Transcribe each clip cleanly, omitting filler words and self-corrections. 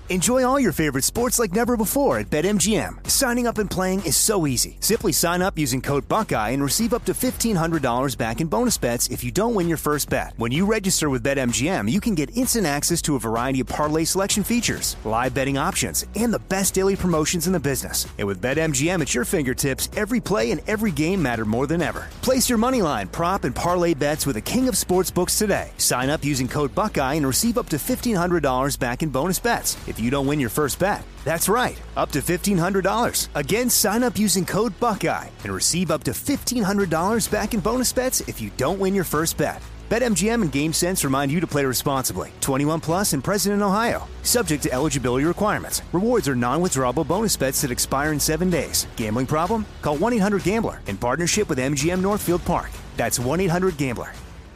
Enjoy all your favorite sports like never before at BetMGM. Signing up and playing is so easy. Simply sign up using code Buckeye and receive up to $1,500 back in bonus bets if you don't win your first bet. When you register with BetMGM, you can get instant access to a variety of parlay selection features, live betting options, and the best daily promotions in the business. And with BetMGM at your fingertips, every play and every game matter more than ever. Place your moneyline, prop, and parlay bets with the king of sportsbooks today. Sign up using code Buckeye and receive up to $1,500 back in bonus bets if you don't win your first bet. That's right, up to $1,500. Again, sign up using code Buckeye and receive up to $1,500 back in bonus bets if you don't win your first bet. BetMGM and GameSense remind you to play responsibly. 21 plus and present in Ohio. Subject to eligibility requirements. Rewards are non-withdrawable bonus bets that expire in 7 days. Gambling problem? Call 1-800-GAMBLER in partnership with MGM Northfield Park. That's 1-800-GAMBLER.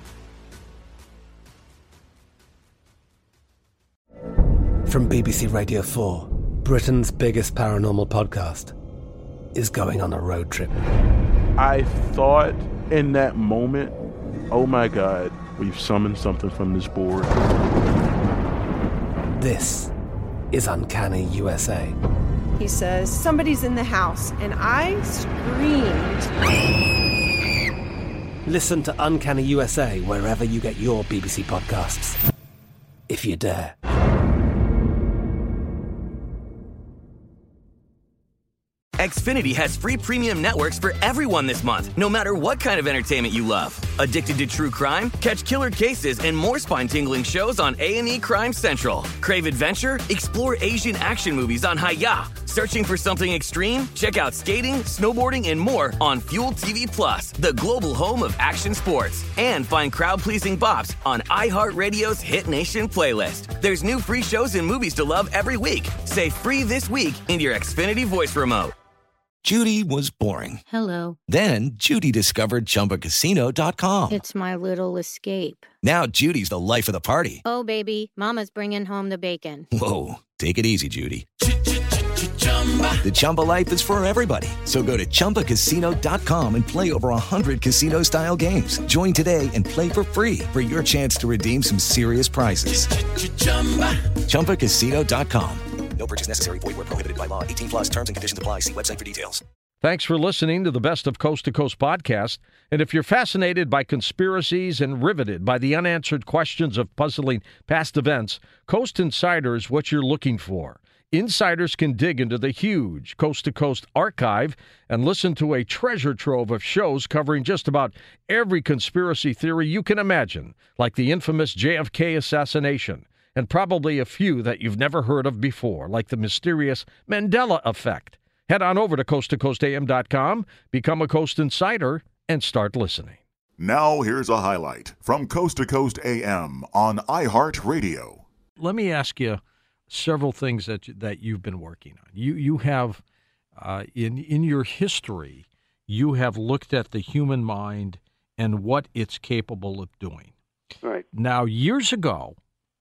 From BBC Radio 4, Britain's biggest paranormal podcast is going on a road trip. I thought in that moment, oh my God, we've summoned something from this board. This is Uncanny USA. He says, somebody's in the house, and I screamed. Listen to Uncanny USA wherever you get your BBC podcasts, if you dare. Xfinity has free premium networks for everyone this month, no matter what kind of entertainment you love. Addicted to true crime? Catch killer cases and more spine-tingling shows on A&E Crime Central. Crave adventure? Explore Asian action movies on Hayya. Searching for something extreme? Check out skating, snowboarding, and more on Fuel TV Plus, the global home of action sports. And find crowd-pleasing bops on iHeartRadio's Hit Nation playlist. There's new free shows and movies to love every week. Say free this week in your Xfinity voice remote. Judy was boring. Hello. Then Judy discovered ChumbaCasino.com. It's my little escape. Now Judy's the life of the party. Oh, baby, mama's bringing home the bacon. Whoa, take it easy, Judy. The Chumba life is for everybody. So go to ChumbaCasino.com and play over 100 casino-style games. Join today and play for free for your chance to redeem some serious prizes. ChumbaCasino.com. No purchase necessary. Void where prohibited by law. 18 plus terms and conditions apply. See website for details. Thanks for listening to the Best of Coast to Coast podcast. And if you're fascinated by conspiracies and riveted by the unanswered questions of puzzling past events, Coast Insider is what you're looking for. Insiders can dig into the huge Coast to Coast archive and listen to a treasure trove of shows covering just about every conspiracy theory you can imagine, like the infamous JFK assassination, and probably a few that you've never heard of before, like the mysterious Mandela effect. Head on over to coasttocoastam.com, become a Coast Insider, and start listening. Now here's a highlight from Coast to Coast AM on iHeartRadio. Let me ask you several things that you've been working on. You have, in your history, you have looked at the human mind and what it's capable of doing. Right. Now, years ago,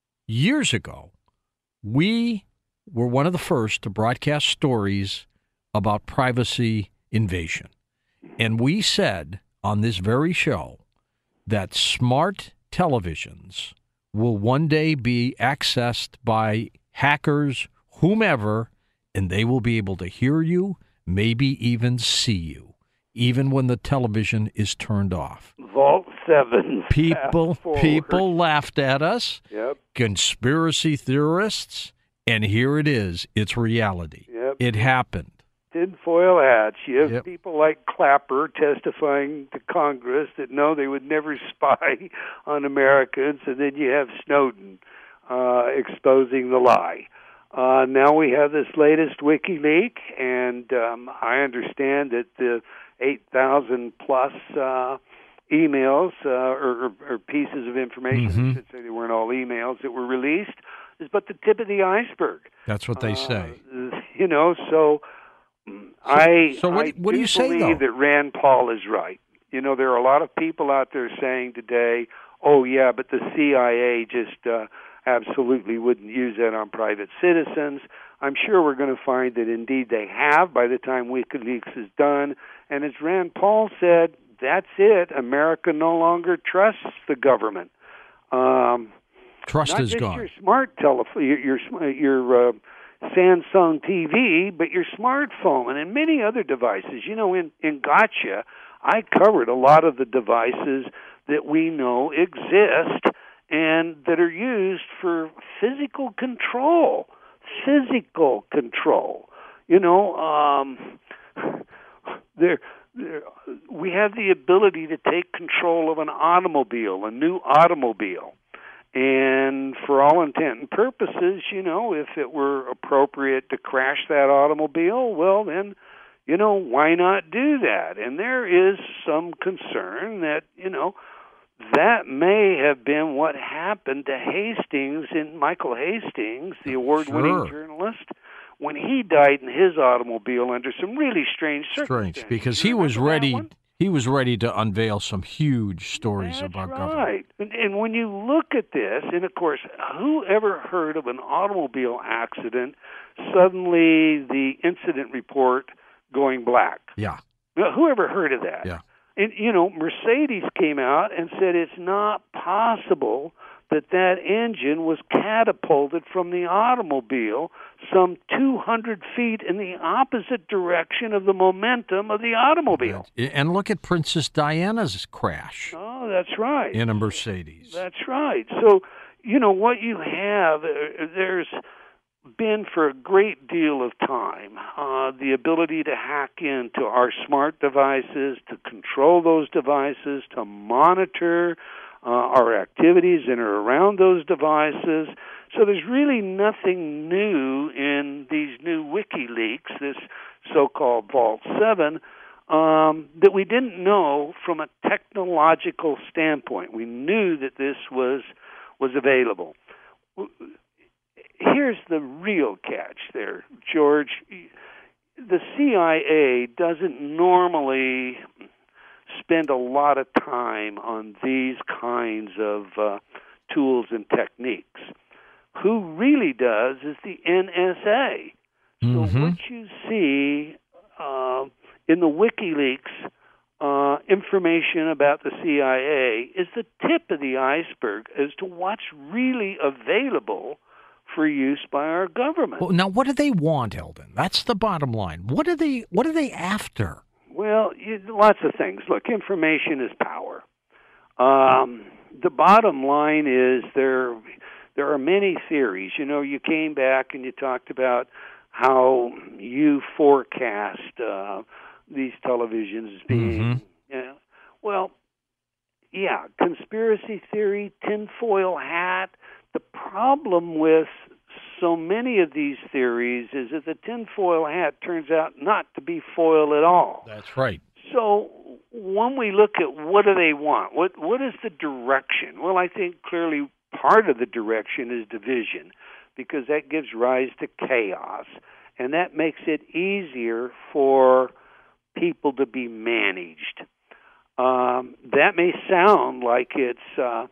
we were one of the first to broadcast stories about privacy invasion. And we said on this very show that smart televisions will one day be accessed by hackers, whomever, and they will be able to hear you, maybe even see you, even when the television is turned off. Vault 7. People laughed at us. Yep. Conspiracy theorists, and here it is. It's reality. Yep. It happened. Tinfoil hats. You have Yep. people like Clapper testifying to Congress that no, they would never spy on Americans, and then you have Snowden exposing the lie. Now we have this latest WikiLeaks, and I understand that the 8,000 plus emails or pieces of information, I should say they weren't all emails, that were released, is but the tip of the iceberg. That's what they say. So what do you say, though? I believe that Rand Paul is right. There are a lot of people out there saying today, oh, yeah, but the CIA just absolutely wouldn't use that on private citizens. I'm sure we're going to find that indeed they have by the time WikiLeaks is done. And as Rand Paul said, that's it. America no longer trusts the government. Trust Not is just gone. your smart telephone, your Samsung TV, but your smartphone and many other devices. You know, in Gotcha, I covered a lot of the devices that we know exist and that are used for physical control. Physical control. You know, we have the ability to take control of an automobile, a new automobile. And for all intent and purposes, you know, if it were appropriate to crash that automobile, well, then, you know, why not do that? And there is some concern that, you know, that may have been what happened to Michael Hastings, the award-winning journalist, when he died in his automobile under some really strange circumstances. Strange, because he was ready. He was ready to unveil some huge stories about government. Right. And when you look at this, and of course, who ever heard of an automobile accident, suddenly the incident report going black? Yeah. Who ever heard of that? Yeah. And, you know, Mercedes came out and said it's not possible that engine was catapulted from the automobile some 200 feet in the opposite direction of the momentum of the automobile. And look at Princess Diana's crash. Oh, that's right. In a Mercedes. That's right. So, you know, what you have, there's been for a great deal of time the ability to hack into our smart devices, to control those devices, to monitor our activities in or around those devices. So there's really nothing new in these new WikiLeaks, this so-called Vault 7, that we didn't know from a technological standpoint. We knew that this was available. Here's the real catch there, George. The CIA doesn't normally spend a lot of time on these kinds of tools and techniques. Who really does is the NSA. So what you see in the WikiLeaks information about the CIA is the tip of the iceberg as to what's really available for use by our government. Well, now, what do they want, Eldon? That's the bottom line. What are they after? Well, lots of things. Look, information is power. The bottom line is there are many theories. You know, you came back and you talked about how you forecast these televisions being, well, yeah, conspiracy theory, tinfoil hat. The problem with so many of these theories is that the tinfoil hat turns out not to be foil at all. That's right. So when we look at what do they want, what is the direction? Well, I think clearly part of the direction is division, because that gives rise to chaos, and that makes it easier for people to be managed. That may sound like it's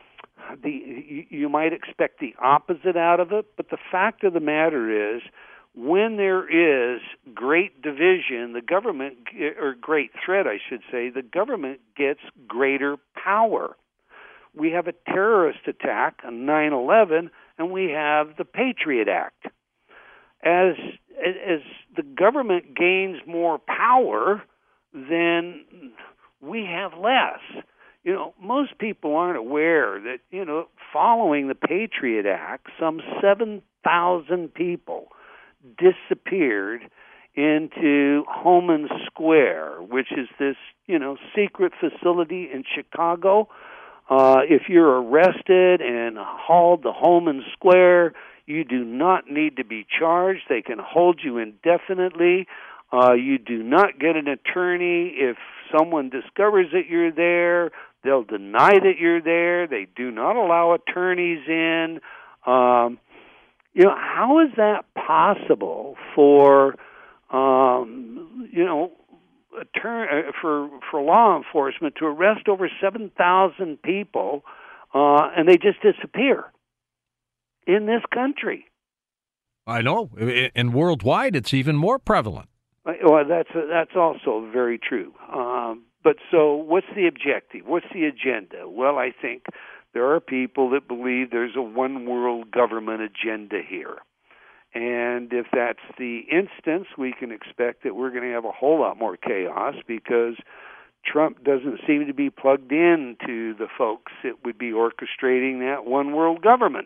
you might expect the opposite out of it, but the fact of the matter is, when there is great division, the government, or great threat, I should say, the government gets greater power. We have a terrorist attack on 9/11, and we have the Patriot Act. As the government gains more power, then we have less. You know, most people aren't aware that, you know, following the Patriot Act, some 7,000 people disappeared into Homan Square, which is this, you know, secret facility in Chicago. If you're arrested and hauled to Homan Square, you do not need to be charged. They can hold you indefinitely. You do not get an attorney. If someone discovers that you're there, they'll deny that you're there. They do not allow attorneys in. You know, how is that possible for, you know, for law enforcement to arrest over 7,000 people and they just disappear in this country? I know. And worldwide, it's even more prevalent. Well, that's also very true. But so what's the objective? What's the agenda? Well, I think there are people that believe there's a one-world government agenda here. And if that's the instance, we can expect that we're going to have a whole lot more chaos because Trump doesn't seem to be plugged in to the folks that would be orchestrating that one-world government.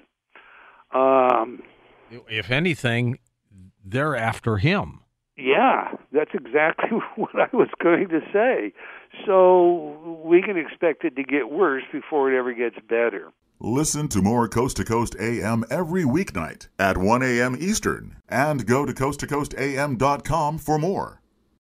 If anything, they're after him. Yeah, that's exactly what I was going to say. So we can expect it to get worse before it ever gets better. Listen to more Coast to Coast AM every weeknight at 1 a.m. Eastern and go to coasttocoastam.com for more.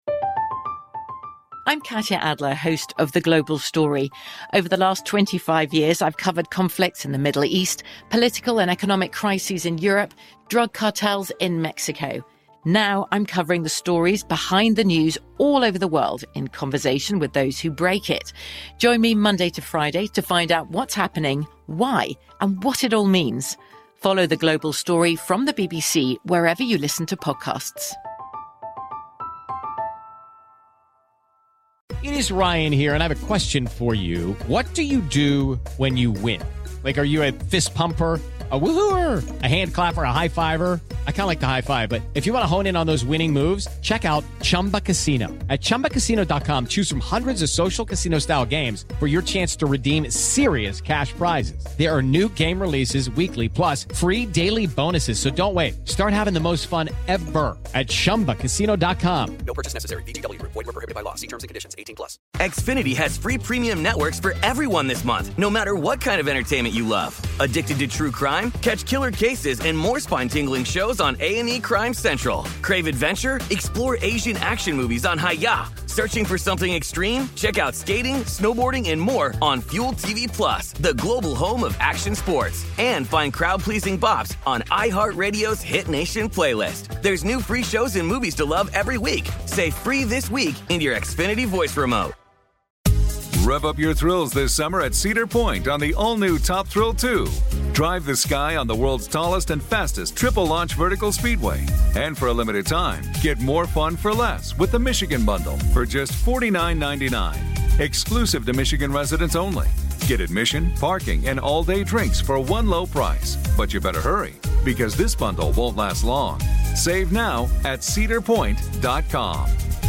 I'm Katya Adler, host of The Global Story. Over the last 25 years, I've covered conflicts in the Middle East, political and economic crises in Europe, drug cartels in Mexico. Now I'm covering the stories behind the news all over the world in conversation with those who break it. Join me Monday to Friday to find out what's happening, why, and what it all means. Follow The Global Story from the BBC wherever you listen to podcasts. It is Ryan here, and I have a question for you. What do you do when you win? Like, are you a fist pumper, a woohooer, a hand clapper, a high fiver? I kind of like the high five, but if you want to hone in on those winning moves, check out Chumba Casino. At ChumbaCasino.com, choose from hundreds of social casino-style games for your chance to redeem serious cash prizes. There are new game releases weekly, plus free daily bonuses. So don't wait. Start having the most fun ever at ChumbaCasino.com. No purchase necessary. VGW. Void where prohibited by law. See terms and conditions. 18+. Xfinity has free premium networks for everyone this month, no matter what kind of entertainment you love. Addicted to true crime? Catch killer cases and more spine-tingling shows on A&E Crime Central. Crave adventure? Explore Asian action movies on Hi-YAH. Searching for something extreme? Check out skating, snowboarding, and more on Fuel TV Plus, the global home of action sports. And find crowd-pleasing bops on iHeartRadio's Hit Nation playlist. There's new free shows and movies to love every week. Say free this week in your Xfinity voice remote. Rev up your thrills this summer at Cedar Point on the all-new Top Thrill 2. Drive the sky on the world's tallest and fastest triple-launch vertical speedway. And for a limited time, get more fun for less with the Michigan Bundle for just $49.99. Exclusive to Michigan residents only. Get admission, parking, and all-day drinks for one low price. But you better hurry, because this bundle won't last long. Save now at cedarpoint.com.